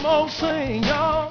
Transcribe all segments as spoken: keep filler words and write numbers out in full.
Come on, sing, y'all.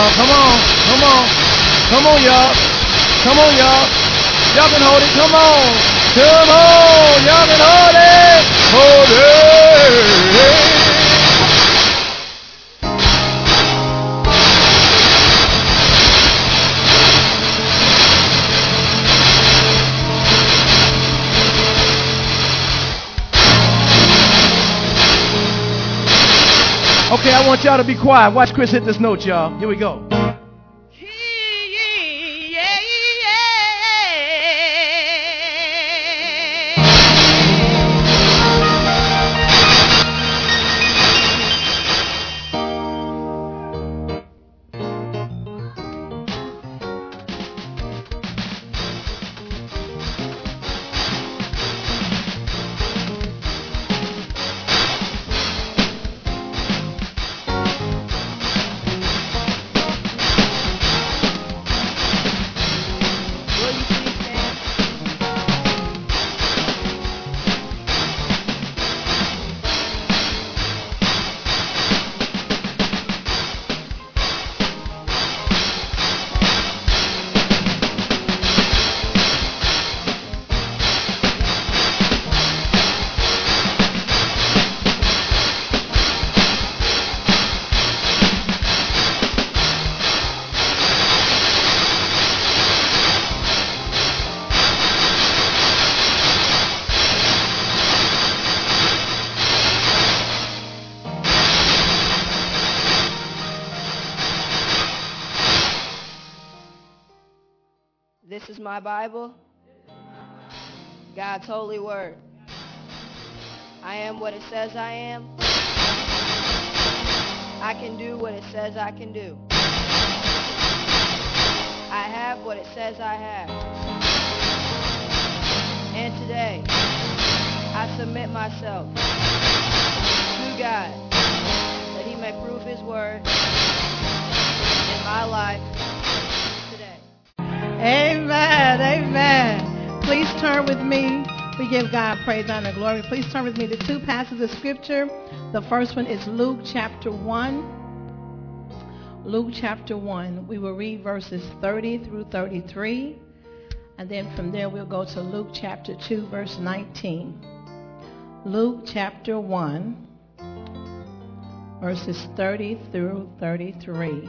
y'all. Come on. Come on. Come on, y'all. Come on, y'all. Y'all can hold it. Come on. Come on. Y'all can hold it. Hold it. Okay, I want y'all to be quiet. Watch Chris hit this note, y'all. Here we go. This is my Bible, God's holy word. I am what it says I am. I can do what it says I can do. I have what it says I have. And today, I submit myself to God that he may prove his word in my life. Amen. Amen. Please turn with me. We give God praise, honor, and glory. Please turn with me to two passages of Scripture. The first one is Luke chapter one. Luke chapter one. We will read verses thirty through thirty-three. And then from there we'll go to Luke chapter two, verse nineteen. Luke chapter one, verses thirty through thirty-three.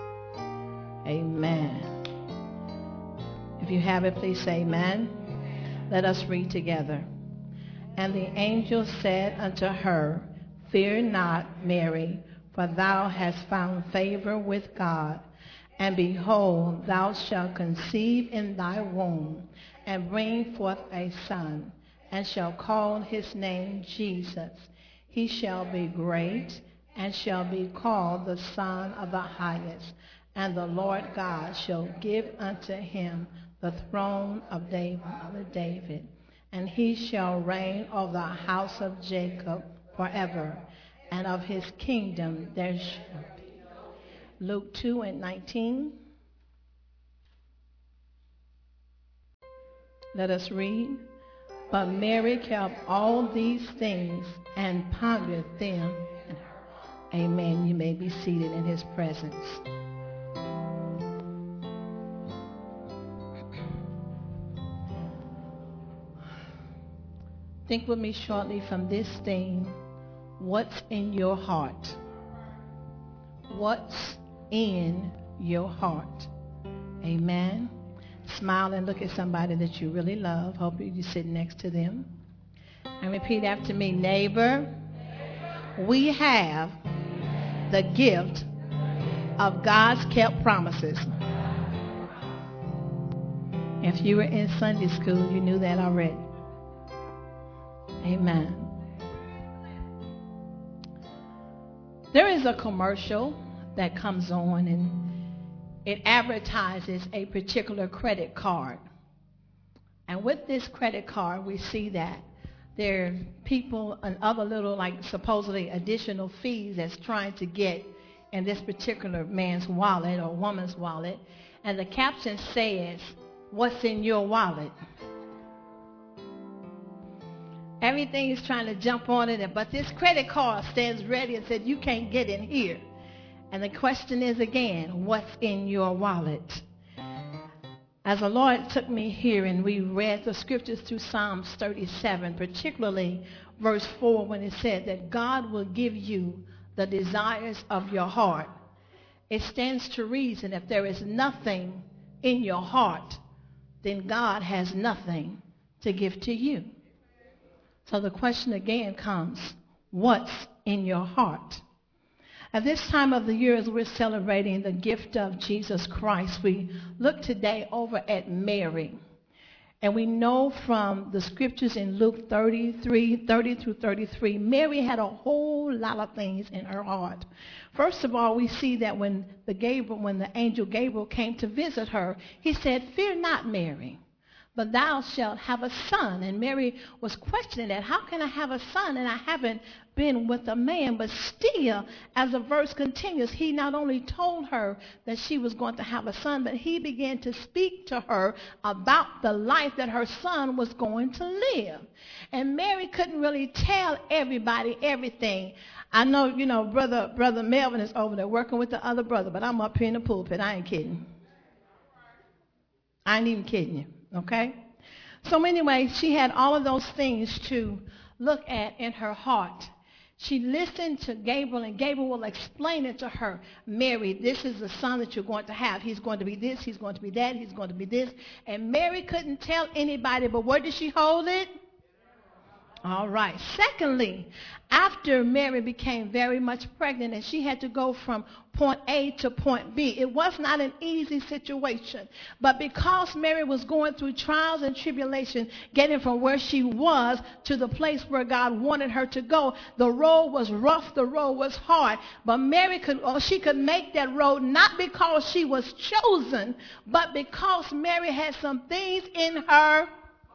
Amen. If you have it, please say amen. Let us read together. And the angel said unto her, Fear not, Mary, for thou hast found favor with God. And behold, thou shalt conceive in thy womb, and bring forth a son, and shall call his name Jesus. He shall be great, and shall be called the Son of the Highest. And the Lord God shall give unto him the throne of David, and he shall reign over the house of Jacob forever, and of his kingdom there shall be. Luke two and nineteen. Let us read. But Mary kept all these things and pondered them. Amen. You may be seated in his presence. Think with me shortly from this theme. What's in your heart? What's in your heart? Amen. Smile and look at somebody that you really love. Hope you sit next to them. And repeat after me. Neighbor, we have the gift of God's kept promises. If you were in Sunday school, you knew that already. Amen. There is a commercial that comes on and it advertises a particular credit card. And with this credit card, we see that there are people and other little, like supposedly additional fees that's trying to get in this particular man's wallet or woman's wallet. And the caption says, "What's in your wallet?" Everything is trying to jump on it, but this credit card stands ready and said, you can't get in here. And the question is again, what's in your wallet? As the Lord took me here and we read the scriptures through Psalms thirty-seven, particularly verse four, when it said that God will give you the desires of your heart. It stands to reason if there is nothing in your heart, then God has nothing to give to you. So the question again comes, what's in your heart? At this time of the year, as we're celebrating the gift of Jesus Christ, we look today over at Mary. And we know from the scriptures in Luke thirty-three, thirty through thirty-three, Mary had a whole lot of things in her heart. First of all, we see that when the Gabriel, when the angel Gabriel came to visit her, he said, "Fear not, Mary, but thou shalt have a son." And Mary was questioning that. How can I have a son and I haven't been with a man? But still, as the verse continues, he not only told her that she was going to have a son, but he began to speak to her about the life that her son was going to live. And Mary couldn't really tell everybody everything. I know, you know, brother, brother Melvin is over there working with the other brother, but I'm up here in the pulpit. I ain't kidding. I ain't even kidding you. Okay? So anyway, she had all of those things to look at in her heart. She listened to Gabriel, and Gabriel will explain it to her. Mary, this is the son that you're going to have. He's going to be this, he's going to be that, he's going to be this. And Mary couldn't tell anybody, but where did she hold it? All right. Secondly, after Mary became very much pregnant and she had to go from point A to point B, it was not an easy situation. But because Mary was going through trials and tribulation, getting from where she was to the place where God wanted her to go, the road was rough, the road was hard. But Mary could, or she could make that road not because she was chosen, but because Mary had some things in her.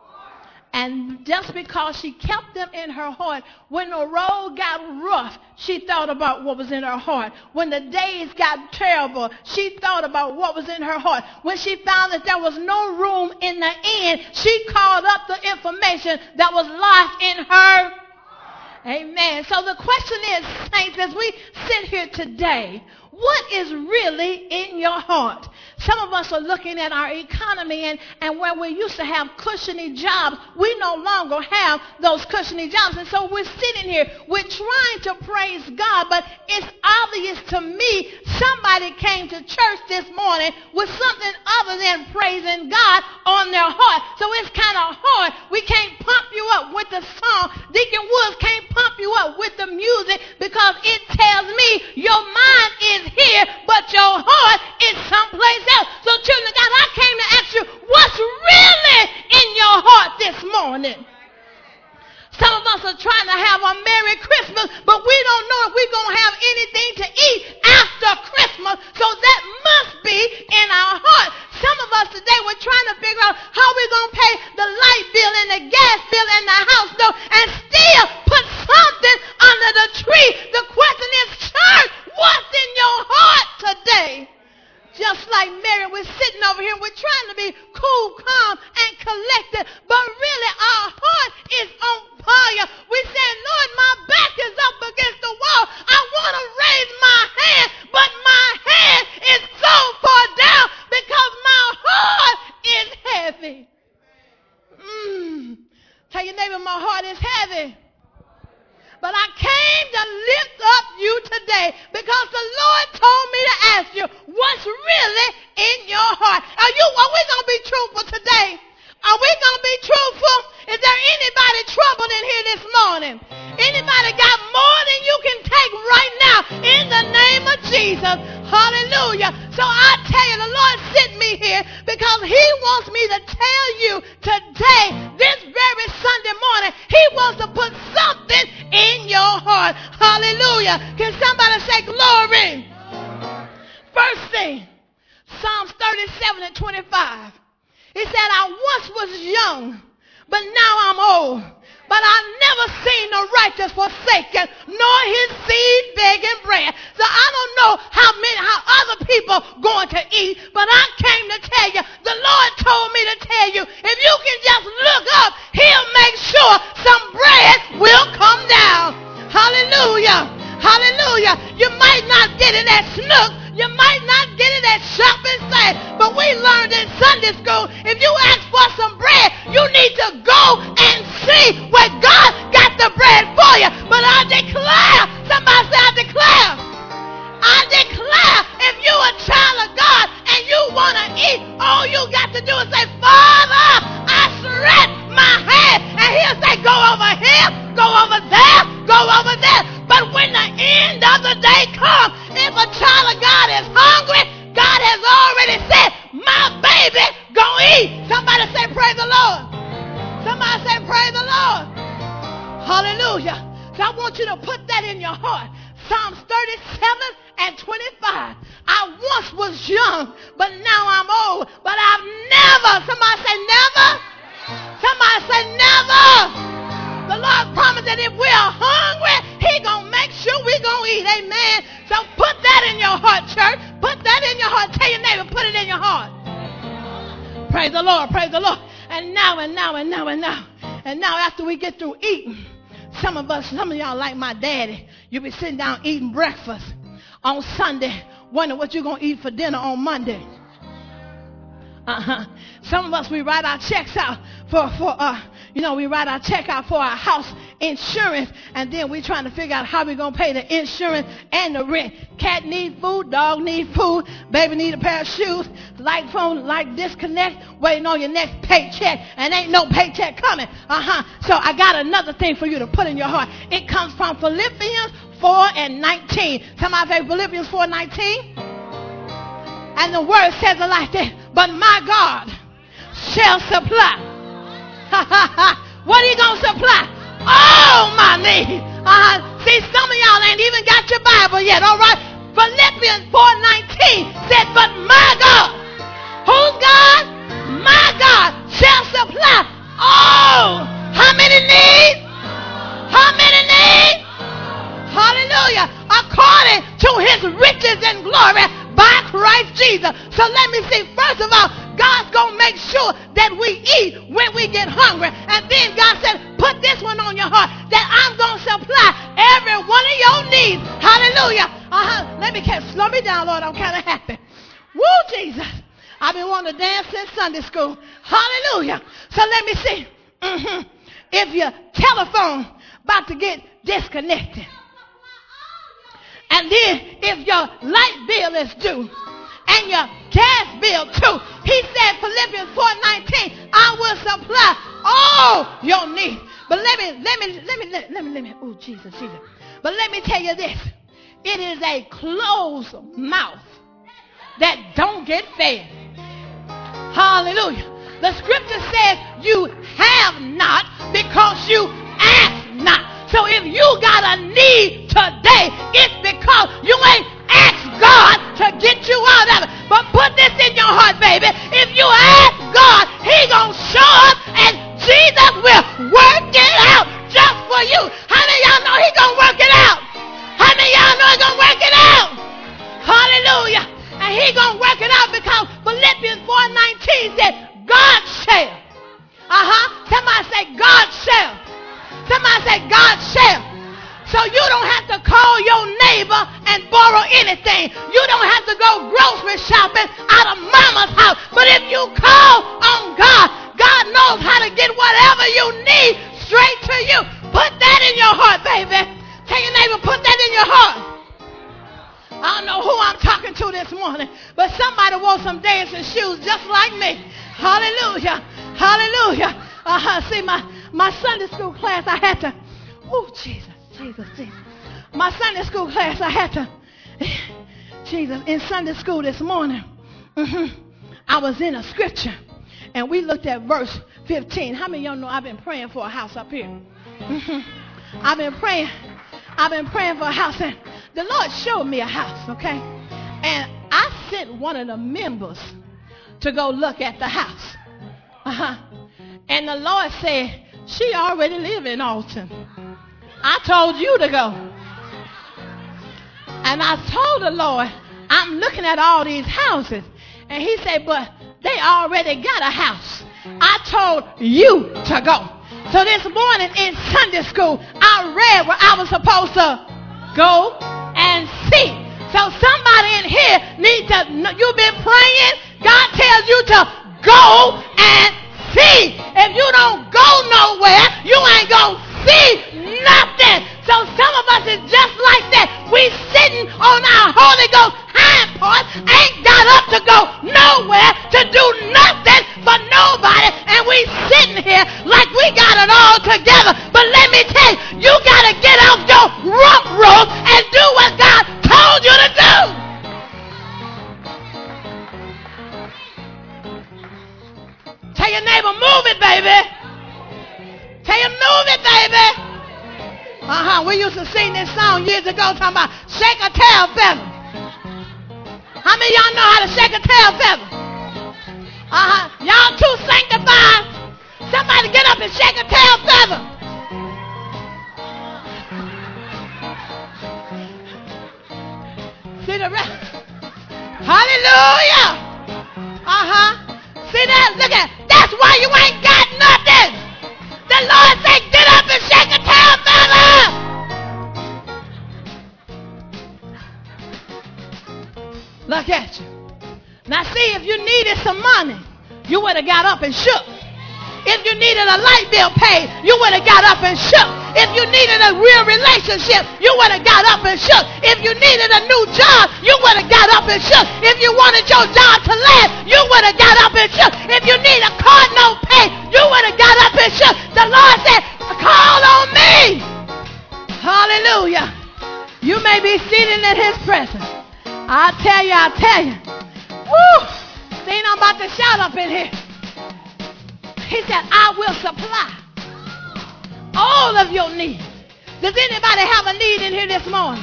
And just because she kept them in her heart, when the road got rough, she thought about what was in her heart. When the days got terrible, she thought about what was in her heart. When she found that there was no room in the inn, she called up the information that was lost in her. Amen. So the question is, saints, as we sit here today, what is really in your heart? Some of us are looking at our economy, and, and where we used to have cushiony jobs, we no longer have those cushiony jobs. And so we're sitting here, we're trying to praise God, but it's obvious to me somebody came to church this morning with something other than praising God on their heart. So it's kind of hard. We can't pump you up with the song. Deacon Woods can't pump you up with the music because it tells me your mind is here, but your heart is someplace else. So children of God, I came to ask you, what's really in your heart this morning? Some of us are trying to have a Merry Christmas, but we don't know if we're going to have anything to eat after Christmas. So that must be in our heart. Some of us today, we're trying to figure out how we're going to pay the light bill and the gas bill and the house note and still put something under the tree. The question is, church, what's in your heart today? Just like Mary, we're sitting over here, we're trying to be cool, calm, and collected, but really our heart is on fire. We said, Lord, my back is up against the wall. I want to raise my hand, but my hand is so far down because my heart is heavy. Mm. Tell your neighbor, my heart is heavy. But I came to lift up you today because the Lord told me to ask you what's really in your heart. Are you? Are we going to be truthful today? Are we going to be truthful? Is there anybody troubled in here this morning? Anybody got more than you can take right now in the name of Jesus? Hallelujah. So I tell you, the Lord sent me here because he wants me to tell you today, this very Sunday morning, he wants to put something in your heart. Hallelujah. Can somebody say glory? First thing, Psalms thirty-seven and twenty-five. He said, I once was young, but now I'm old. But I've never seen the righteous forsaken, nor his seed begging bread. So I don't know how many, how other people going to eat, but I came to tell you, the Lord told me to tell you, if you can just look up, he'll make sure some bread will come down. Hallelujah. Hallelujah. You might not get it at Snook. You might not get it at Shopping Center. But we learned in Sunday school, if you ask for some bread, you need to go and see where God got the bread for you. But I declare, somebody say I declare. I declare, if you a child of God and you want to eat, all you got to do is say, Father, I stretch my hand. And he'll say, go over here, go over there, go over there. But when the end of the day comes, if a child of God is hungry, God has already said, my baby gonna eat. Somebody say, praise the Lord. Somebody say, praise the Lord. Hallelujah. So I want you to put that in your heart. Psalms thirty-seven and twenty-five. I once was young, but now I'm old. But I've never, somebody say never. Somebody say never. The Lord promised that if we are hungry, he going to make sure we going to eat. Amen. So put that in your heart, church. Put that in your heart. Tell your neighbor, put it in your heart. Praise the Lord. Praise the Lord. And now, and now, and now, and now. And now after we get through eating, some of us, some of y'all like my daddy, you be sitting down eating breakfast on Sunday, wondering what you're going to eat for dinner on Monday. Uh-huh. Some of us, we write our checks out for, for uh, you know, we write our check out for our house insurance, and then we're trying to figure out how we're going to pay the insurance and the rent. Cat need food, dog need food, baby need a pair of shoes, light phone, light disconnect, waiting on your next paycheck, and ain't no paycheck coming. Uh-huh. So I got another thing for you to put in your heart. It comes from Philippians four and nineteen. Somebody say Philippians four nineteen. And the word says it like this. But my God shall supply. What are you going to supply? All my needs. Uh, see, some of y'all ain't even got your Bible yet, all right? Philippians four nineteen said, but my God. Whose God? My God shall supply all. How many needs? How many needs? Hallelujah. According to his riches and glory by Christ Jesus. So let me see. First of all, God's going to make sure that we eat when we get hungry. And then God said, put this one on your heart, that I'm going to supply every one of your needs. Hallelujah. Uh-huh. Let me catch, slow me down, Lord. I'm kind of happy. Woo, Jesus. I've been wanting to dance since Sunday school. Hallelujah. So let me see. Mm-hmm. If your telephone about to get disconnected, and then if your light bill is due and your gas bill too, he said, Philippians four nineteen, I will supply all your needs. But let me, let me, let me, let, let me, let me, oh, Jesus, Jesus. But let me tell you this. It is a closed mouth that don't get fed. Hallelujah. The scripture says you have not because you ask not. So if you got a need today, it's because you ain't asked God to get you out of it. But put this in your heart, baby. If you ask God, he gonna show up and Jesus will work it out just for you. How many of y'all know he gonna work it out? How many of y'all know he gonna work it out? Hallelujah. And he gonna work it out because Philippians four nineteen said, God shall. Uh-huh. Somebody say, God shall. Somebody say, God shall. So you don't have to call your neighbor and borrow anything. You don't have to go grocery shopping out of mama's house. But if you call on God, God knows how to get whatever you need straight to you. Put that in your heart, baby. Tell your neighbor, put that in your heart. I don't know who I'm talking to this morning, but somebody wore some dancing shoes just like me. Hallelujah. Hallelujah. Uh-huh. See, my, my Sunday school class, I had to, oh, Jesus, Jesus, Jesus. My Sunday school class, I had to, Jesus, in Sunday school this morning, mm-hmm, I was in a scripture, and we looked at verse fifteen. How many of y'all know I've been praying for a house up here? Mm-hmm. I've been praying. I've been praying for a house, and the Lord showed me a house, okay? And I sent one of the members to go look at the house. Uh-huh. And the Lord said, she already live in Alton. I told you to go. And I told the Lord, I'm looking at all these houses. And he said, but they already got a house. I told you to go. So this morning in Sunday school, I read what I was supposed to. go and see. So somebody in here needs to, you've been praying, God tells you to go and see. If you don't go nowhere, you ain't going to see nothing. So some of us is just like that. We sitting on our Holy Ghost hind part, ain't got up to go nowhere, to do nothing for nobody, and we sitting here like we got it all together. But let me tell you, you got to get off your rump rope and do what God told you to do. Tell your neighbor, move it, baby. Tell him, move it, baby. Uh-huh. We used to sing this song years ago talking about shake a tail feather. How many of y'all know how to shake a tail feather? Uh-huh. Y'all too sanctified. Somebody get up and shake a tail feather. See the rest? Hallelujah. Uh-huh. See that? Look at that. That's why you ain't got nothing. The Lord said, get up and shake a tail feather. Look at you. Now see, if you needed some money, you would have got up and shook. If you needed a light bill paid, you would have got up and shook. If you needed a real relationship, you would have got up and shook. If you needed a new job, you would have got up and shook. If you wanted your job to last, you would have got up and shook. If you need a car note paid, you would have got up and shook. The Lord said, call on me. Hallelujah. You may be seated in his presence. I tell you, I tell you. Woo! See, I'm about to shout up in here. He said, I will supply all of your needs. Does anybody have a need in here this morning?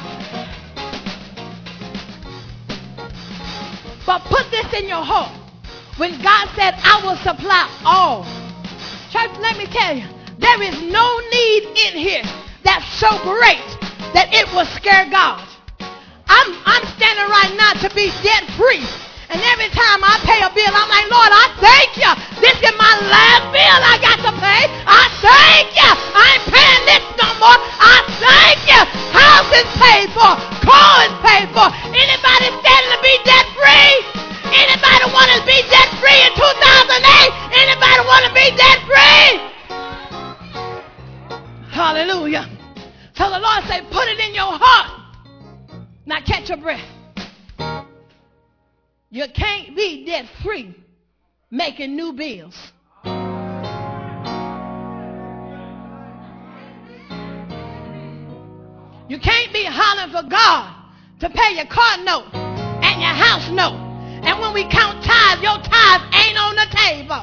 But put this in your heart. When God said, I will supply all. Church, let me tell you, there is no need in here that's so great that it will scare God. I'm, I'm standing right now to be debt free. And every time I pay a bill, I'm like, Lord, I thank you. This is my last bill I got to pay. I thank you. I ain't paying this no more. I thank you. House is paid for. Car is paid for. Anybody standing to be debt free? Anybody want to be debt free in two thousand eight? Anybody want to be debt free? Hallelujah. So the Lord say, put it in your heart. Now catch your breath. You can't be debt free making new bills. You can't be hollering for God to pay your car note and your house note. And when we count tithes, your tithes ain't on the table.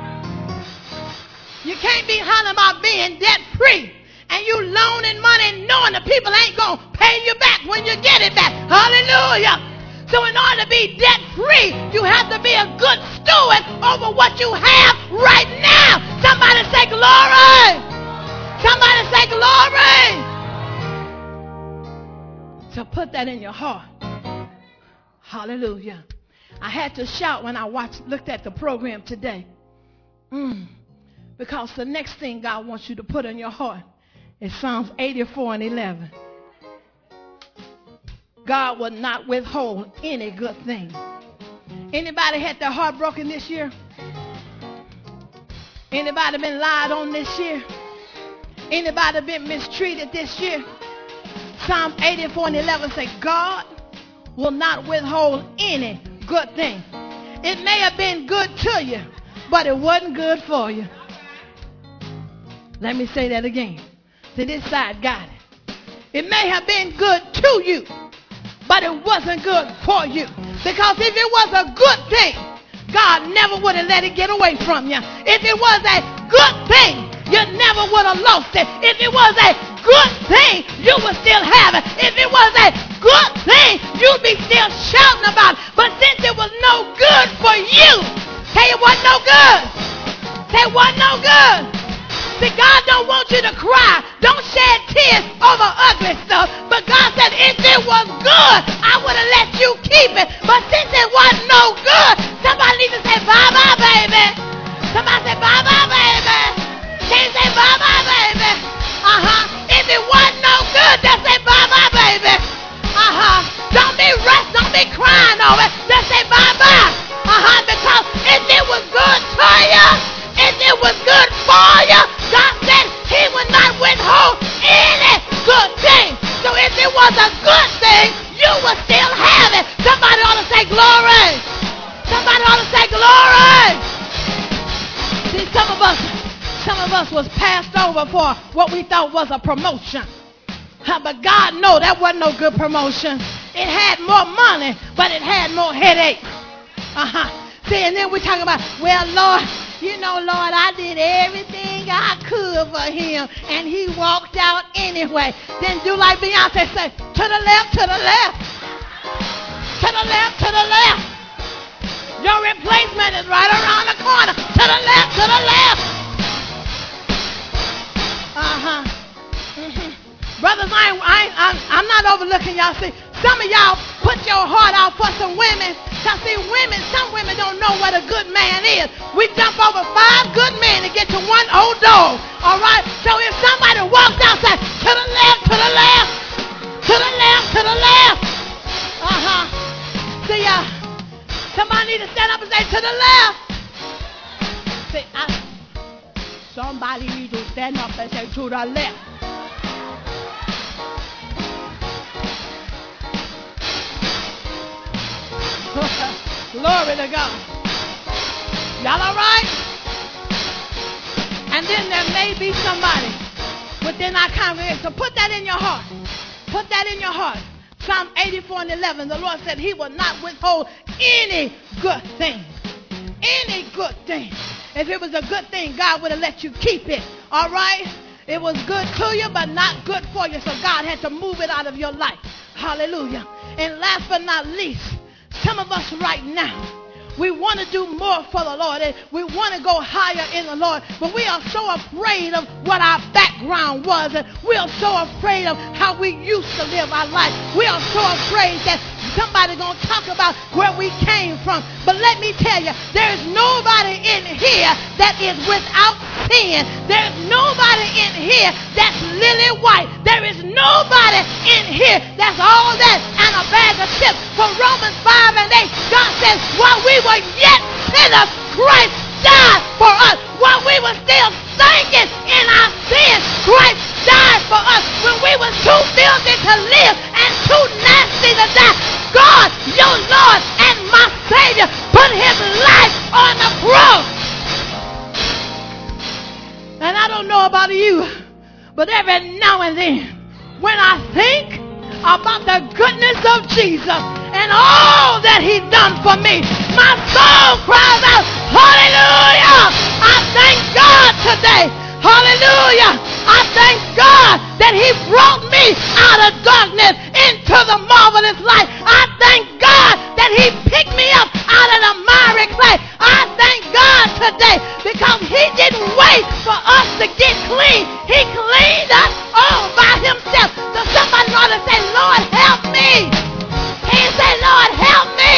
You can't be hollering about being debt free and you loaning money knowing the people ain't going to pay you back when you get it back. Hallelujah. So in order to be debt free, you have to be a good steward over what you have right now. Somebody say glory. Somebody say glory. So put that in your heart. Hallelujah. I had to shout when I watched, looked at the program today. Mm. Because the next thing God wants you to put in your heart is Psalms eighty-four and eleven. God will not withhold any good thing. Anybody had their heart broken this year? Anybody been lied on this year? Anybody been mistreated this year? Psalm eighty-four and eleven say, God will not withhold any good thing. It may have been good to you, but it wasn't good for you. Let me say that again. To this side got it. It may have been good to you, but it wasn't good for you. Because if it was a good thing, God never would have let it get away from you. If it was a good thing, you never would have lost it. If it was a good thing, you would still have it. If it was a good thing, you'd be still shouting about it. But since it was no good for you, say it wasn't no good. Say it wasn't no good. See, God don't want you to cry. Don't shed tears over ugly stuff. But God said, if it was good, I would have let you keep it. But since it wasn't no good, somebody needs to say, bye-bye, baby. Somebody say, bye-bye, baby. Can you say, bye-bye, baby? Uh-huh. If it wasn't no good, just say bye-bye, baby. Uh-huh. Don't be rushed. Don't be crying over it. Just say bye-bye. Uh-huh. Because if it was good to you, if it was good for you, God said he would not withhold any good thing. So if it was a good thing, you would still have it. Somebody ought to say glory. Somebody ought to say glory. See, some of us, some of us was passed over for what we thought was a promotion. Huh, but God knows that wasn't no good promotion. It had more money, but it had more headache. Uh-huh. See, and then we talking about, well, Lord, you know, Lord, I did everything I could for him, and he walked out anyway. Then do like Beyonce say, to the left, to the left, to the left, to the left. Your replacement is right around the corner. To the left, to the left. Uh-huh. Mm-hmm. Brothers, I ain't, I ain't, I'm, I'm not overlooking y'all. See, some of y'all put your heart out for some women. Because, see, women, some women don't know what a good man is. We jump over five good men to get to one old dog. All right? So if somebody walks out and says, to the left, to the left, to the left, to the left. Uh-huh. See, uh, somebody need to stand up and say, to the left. See, I, somebody need to stand up and say, to the left. Glory to God. Y'all all right? And then there may be somebody within our congregation. So put that in your heart. Put that in your heart. Psalm eighty-four and eleven. The Lord said he will not withhold any good thing. Any good thing. If it was a good thing, God would have let you keep it. All right? It was good to you, but not good for you. So God had to move it out of your life. Hallelujah. And last but not least, some of us right now, we want to do more for the Lord, and we want to go higher in the Lord, but we are so afraid of what our background was, and we are so afraid of how we used to live our life. We are so afraid that somebody's going to talk about where we came from. But let me tell you, there's nobody in here that is without sin. There's nobody in here that's lily white. There is nobody in here that's all that and a bag of chips. For Romans five and eight, God says, while we were yet sinners, Christ died for us. While we were still sinking in our sins, Christ died for us. When we were too filthy to live and too nasty to die, God, your Lord and my Savior, put his life on the cross. And I don't know about you, but every now and then, when I think about the goodness of Jesus and all that he's done for me, my soul cries out, hallelujah! I thank God today. Hallelujah! I thank God that he brought me out of darkness into the marvelous light. I thank God that he picked me up out of the miry clay. I thank God today because he didn't wait for us to get clean. He cleaned us all by himself. So somebody ought to say, Lord, help me. He say, Lord, help me.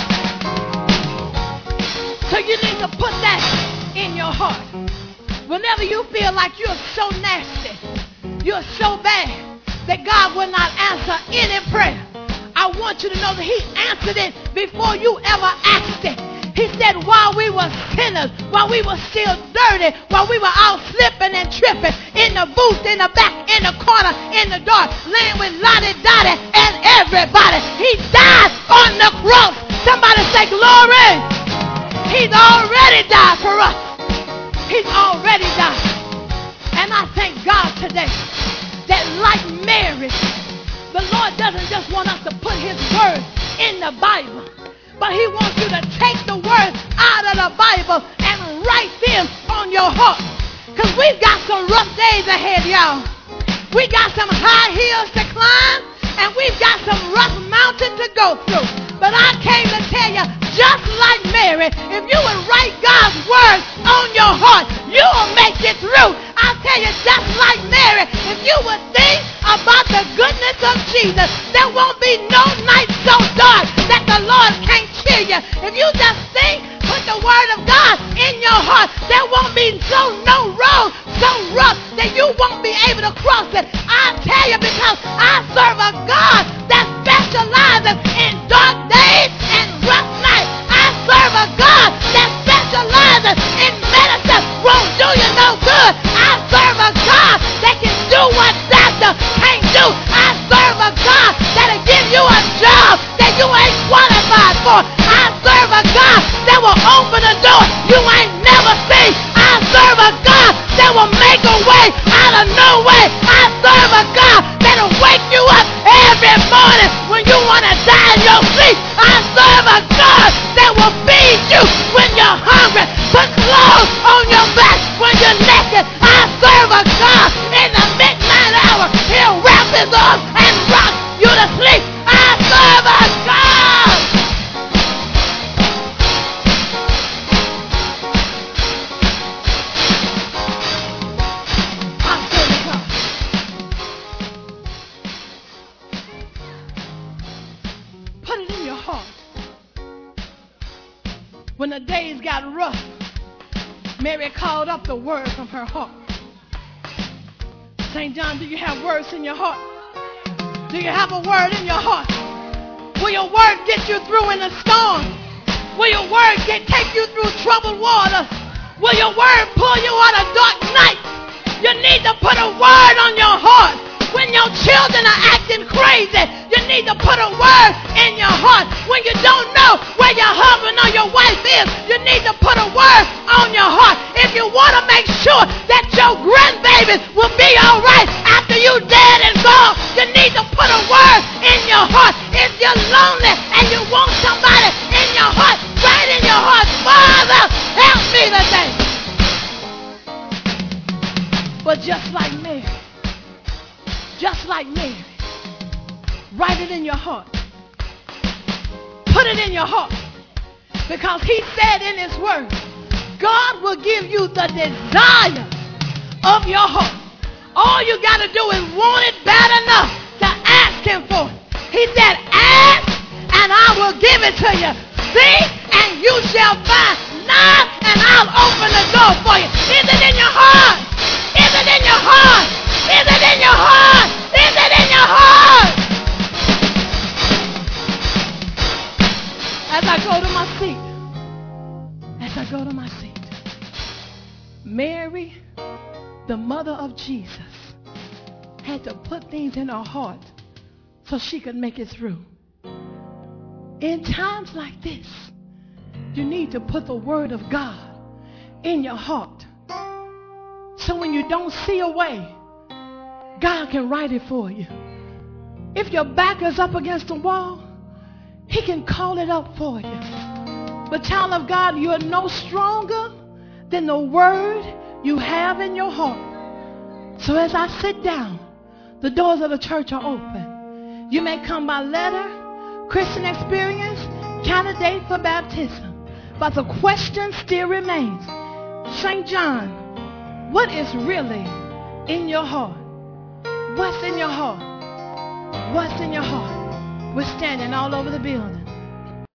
So you need to put that in your heart. Whenever you feel like you're so nasty, you're so bad that God will not answer any prayer, I want you to know that he answered it before you ever asked it. He said while we were sinners, while we were still dirty, while we were out slipping and tripping, in the booth, in the back, in the corner, in the dark, laying with Lottie Dottie and everybody, he died on the cross. Somebody say glory. He's already died for us. He's already died. And I thank God today that like Mary, the Lord doesn't just want us to put his word in the Bible, but he wants you to take the words out of the Bible and write them on your heart. Because we've got some rough days ahead, y'all. We got some high hills to climb, and we've got some rough mountains to go through. But I came to tell you, just like Mary, if you would write God's word on your heart, you'll make it through. I tell you, just like Mary, if you would think about the goodness of Jesus, there won't be no night so dark that the Lord can't cheer you. If you just think, put the word of God in your heart, there won't be so no road so rough that you won't be able to cross it. I tell you, because I serve a God that specializes in dark days and rough nights. I serve a God that specializes in medicine. Won't do you no good. I serve a God that can do what doctor can't do. I serve a God that'll give you a job that you ain't qualified for. I serve a God that will open a door you ain't never seen. I serve a God that will make a way out of no way. I serve a God that'll wake you up every morning when you want to die in your sleep. I serve a God that will feed you when you're hungry, put clothes on your back when you're naked. I serve a God in the midnight hour. He'll wrap his arms and rock you to sleep. I serve a God. I serve a God. Put it in your heart. When the days got rough, Mary called up the word from her heart. Saint John, do you have words in your heart? Do you have a word in your heart? Will your word get you through in the storm? Will your word get, take you through troubled waters? Will your word pull you out of dark nights? You need to put a word on your heart. When your children are acting crazy, you need to put a word in your heart. When you don't know where your husband or your wife is, you need to put a word on your heart. If you want to make sure that your grandbabies will be all right after you dead and gone, you need to put a word in your heart. If you're lonely and you want somebody in your heart, right in your heart, Father, help me today. But just like Mary, just like Mary, write it in your heart. Put it in your heart. Because he said in his word, God will give you the desire of your heart. All you got to do is want it bad enough to ask him for it. He said, ask and I will give it to you. Seek and you shall find. Knock and I'll open the door for you. Is it in your heart? Is it in your heart? Is it in your heart? Is it in your heart? As I go to my seat, as I go to my seat, Mary, the mother of Jesus, had to put things in her heart so she could make it through. In times like this, you need to put the word of God in your heart. So when you don't see a way, God can write it for you. If your back is up against the wall, he can call it up for you. But child of God, you are no stronger than the word you have in your heart. So as I sit down, the doors of the church are open. You may come by letter, Christian experience, candidate for baptism. But the question still remains, Saint John, what is really in your heart? What's in your heart? What's in your heart? We're standing all over the building.